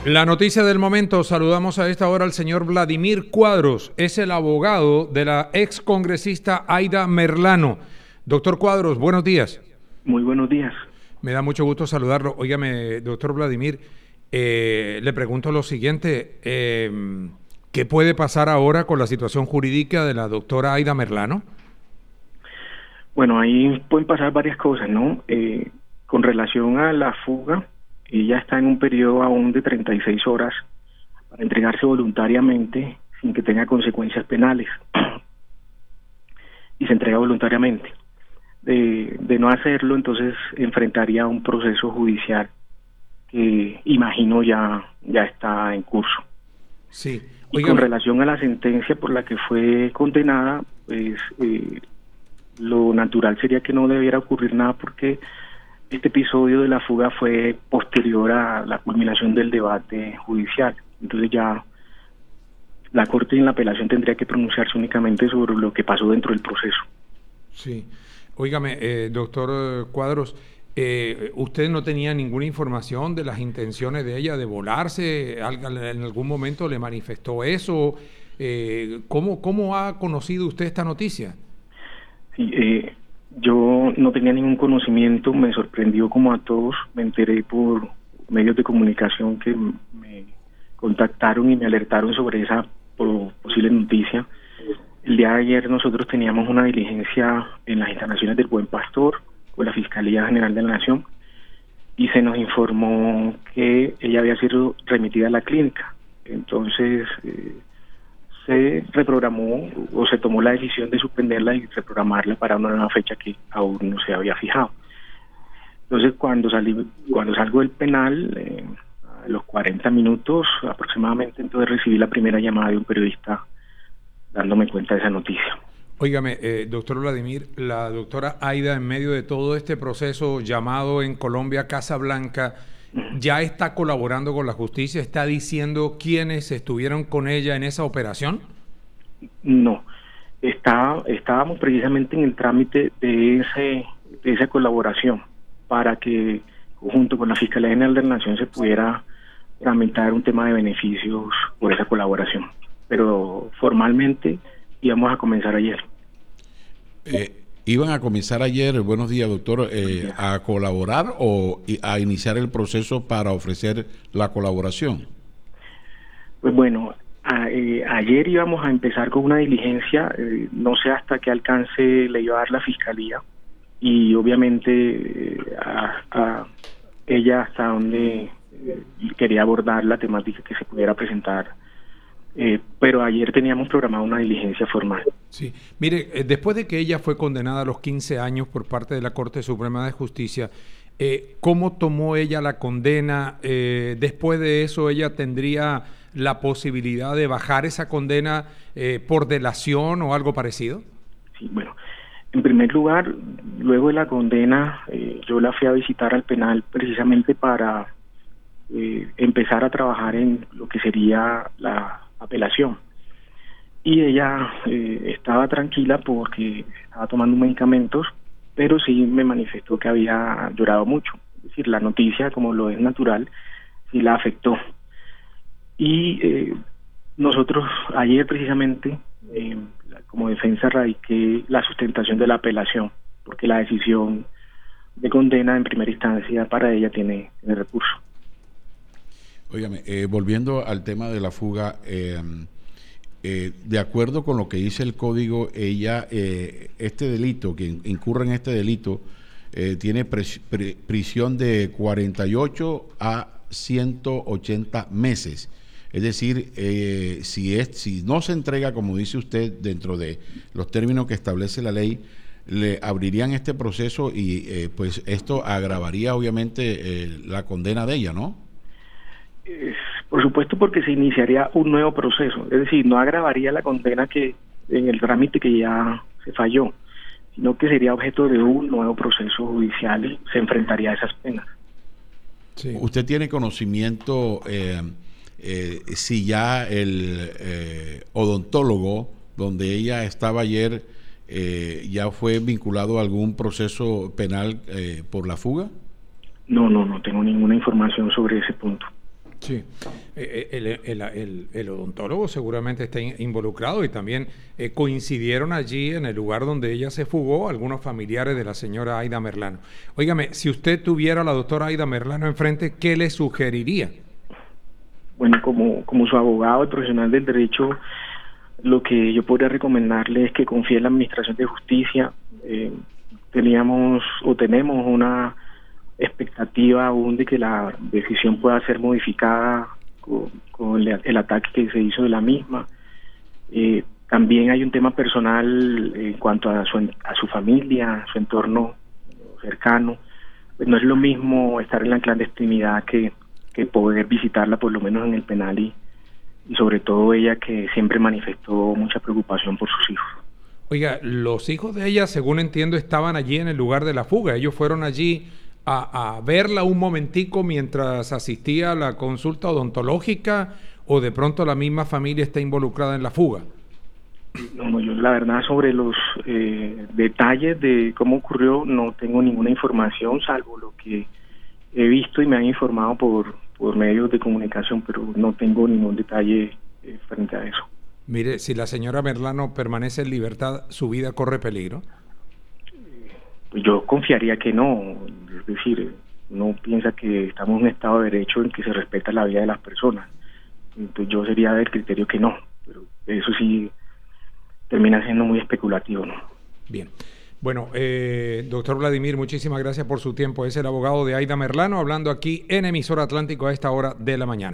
La noticia del momento, saludamos a esta hora al señor Vladimir Cuadros, es el abogado de la ex congresista Aida Merlano. Doctor Cuadros, buenos días. Muy buenos días. Me da mucho gusto saludarlo. Óigame, doctor Vladimir, le pregunto lo siguiente, ¿qué puede pasar ahora con la situación jurídica de la doctora Aida Merlano? Bueno, ahí pueden pasar varias cosas, ¿no? Con relación a la fuga, ella está en un periodo aún de 36 horas para entregarse voluntariamente sin que tenga consecuencias penales. Y se entrega voluntariamente. De no hacerlo, entonces enfrentaría un proceso judicial que imagino ya está en curso. Sí. Y con relación a la sentencia por la que fue condenada, pues lo natural sería que no debiera ocurrir nada porque este episodio de la fuga fue posterior a la culminación del debate judicial. Entonces ya la Corte en la apelación tendría que pronunciarse únicamente sobre lo que pasó dentro del proceso. Sí. Óigame, doctor Cuadros, ¿usted no tenía ninguna información de las intenciones de ella de volarse? ¿En algún momento le manifestó eso? ¿Cómo ha conocido usted esta noticia? Sí, yo no tenía ningún conocimiento, me sorprendió como a todos, me enteré por medios de comunicación que me contactaron y me alertaron sobre esa posible noticia. El día de ayer nosotros teníamos una diligencia en las instalaciones del Buen Pastor con la Fiscalía General de la Nación y se nos informó que ella había sido remitida a la clínica. Entonces se reprogramó o se tomó la decisión de suspenderla y reprogramarla para una nueva fecha que aún no se había fijado. Entonces cuando salgo del penal, a los 40 minutos aproximadamente, entonces recibí la primera llamada de un periodista dándome cuenta de esa noticia. Óigame, doctor Vladimir, la doctora Aida, en medio de todo este proceso llamado en Colombia Casa Blanca, ¿ya está colaborando con la justicia? ¿Está diciendo quiénes estuvieron con ella en esa operación? No, estábamos precisamente en el trámite de esa colaboración para que junto con la Fiscalía General de la Nación se pudiera tramitar un tema de beneficios por esa colaboración. Pero formalmente íbamos a comenzar ayer. ¿Iban a comenzar ayer, buenos días doctor, a colaborar o a iniciar el proceso para ofrecer la colaboración? Pues bueno, ayer íbamos a empezar con una diligencia, no sé hasta qué alcance le iba a dar la Fiscalía y obviamente a ella hasta donde quería abordar la temática que se pudiera presentar. Pero ayer teníamos programada una diligencia formal. Sí, mire, después de que ella fue condenada a los 15 años por parte de la Corte Suprema de Justicia, ¿cómo tomó ella la condena? Después de eso, ¿ella tendría la posibilidad de bajar esa condena por delación o algo parecido? Sí, bueno, en primer lugar, luego de la condena, yo la fui a visitar al penal precisamente para empezar a trabajar en lo que sería la apelación. Y ella estaba tranquila porque estaba tomando medicamentos, pero sí me manifestó que había llorado mucho. Es decir, la noticia, como lo es natural, sí la afectó. Y nosotros ayer precisamente, como defensa, radiqué la sustentación de la apelación, porque la decisión de condena en primera instancia para ella tiene recurso. Óigame, volviendo al tema de la fuga, de acuerdo con lo que dice el código, ella, este delito, que incurre en este delito, tiene prisión de 48 a 180 meses. Es decir, si no se entrega, como dice usted, dentro de los términos que establece la ley, le abrirían este proceso y pues esto agravaría obviamente la condena de ella, ¿no? Por supuesto, porque se iniciaría un nuevo proceso, es decir, no agravaría la condena que en el trámite que ya se falló, sino que sería objeto de un nuevo proceso judicial y se enfrentaría a esas penas. Sí. ¿Usted tiene conocimiento si ya el odontólogo donde ella estaba ayer ya fue vinculado a algún proceso penal por la fuga? No tengo ninguna información sobre ese punto. Sí, el odontólogo seguramente está involucrado y también coincidieron allí en el lugar donde ella se fugó algunos familiares de la señora Aida Merlano. Óigame, si usted tuviera a la doctora Aida Merlano enfrente, ¿qué le sugeriría? Bueno, como su abogado y profesional del derecho, lo que yo podría recomendarle es que confíe en la Administración de Justicia. Tenemos una expectativa aún de que la decisión pueda ser modificada con el ataque que se hizo de la misma. También hay un tema personal en cuanto a su familia, su entorno cercano. Pues no es lo mismo estar en la clandestinidad que poder visitarla por lo menos en el penal y sobre todo ella que siempre manifestó mucha preocupación por sus hijos. Oiga, los hijos de ella, según entiendo, estaban allí en el lugar de la fuga. Ellos fueron allí a verla un momentico mientras asistía a la consulta odontológica, o de pronto la misma familia está involucrada en la fuga. No, yo la verdad sobre los detalles de cómo ocurrió no tengo ninguna información, salvo lo que he visto y me han informado por medios de comunicación, pero no tengo ningún detalle frente a eso. Mire, si la señora Merlano permanece en libertad, ¿su vida corre peligro? Pues yo confiaría que no, es decir, no piensa que estamos en un Estado de Derecho en que se respeta la vida de las personas. Entonces yo sería del criterio que no, pero eso sí termina siendo muy especulativo, ¿no? Bien. Bueno, doctor Vladimir, muchísimas gracias por su tiempo. Es el abogado de Aida Merlano hablando aquí en Emisora Atlántico a esta hora de la mañana.